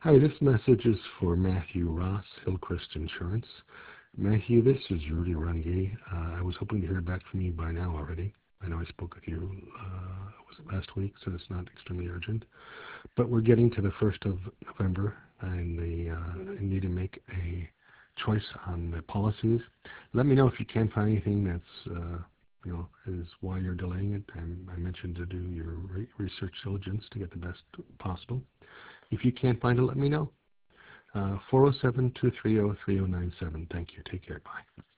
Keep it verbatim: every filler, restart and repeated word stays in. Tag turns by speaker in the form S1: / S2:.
S1: Hi, this message is for Matthew Ross, Hillcrest Insurance. Matthew, this is Rudy Runge. Uh, I was hoping to hear back from you by now already. I know I spoke with you uh, was it last week, so it's not extremely urgent. But we're getting to the first of November, and the, uh, I need to make a choice on the policies. Let me know if you can't find anything that's, uh, you know, is why you're delaying it. I, I mentioned to do your re- research diligence to get the best possible. If you can't find it, let me know. Uh, four oh seven, two three oh, three oh nine seven. Thank you. Take care. Bye.